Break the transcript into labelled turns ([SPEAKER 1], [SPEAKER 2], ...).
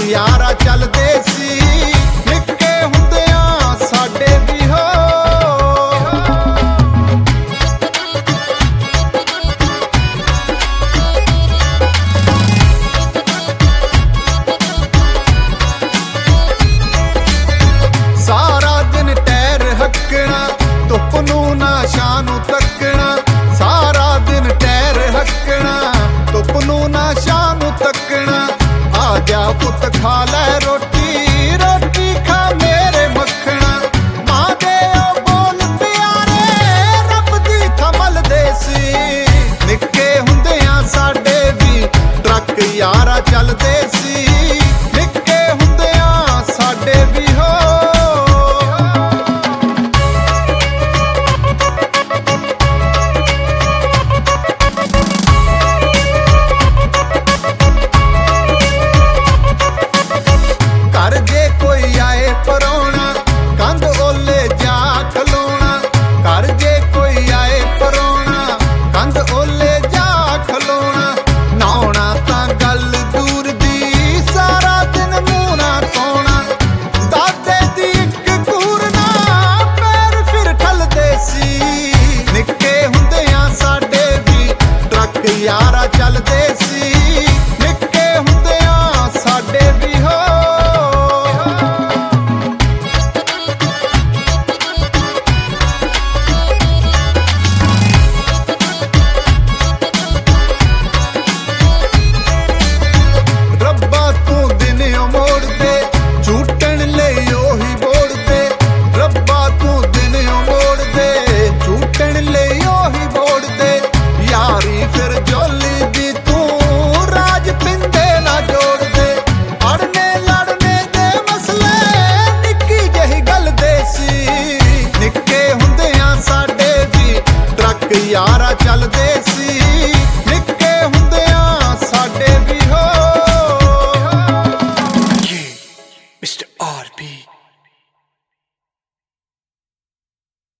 [SPEAKER 1] यारा चलदे सी निक्के हुंदियां साडे भी हो। सारा दिन टैर हकना धुप नूं ना छां नूं तकना, सारा दिन टैर हकना धुप नूं ना छां नूं तकना। आजा पुत खा लै रोटी, रोटी खा मेरे मखना। मां दे ओ बोल प्यारे रब दी थमल दे सी निक्के हुंदियां साडे भी ट्रक यारा चलदे सी निक्के हुंदियां साडे भी हो। घर जे कोई आए परोना कंध ओले जा खलोना, घर जे कोई आए परोना कंध ओले जा खलोना। नहाउणा तां गल दूर दी सारा दिन मूंह ना धोना, दादे दी इक कूर ना पैर फिर ठलदे सी निक्के हुंदियां साडे भी ट्रक यारा चलदे सी निक्के हुंदियां साडे भी हो। यारा चलदे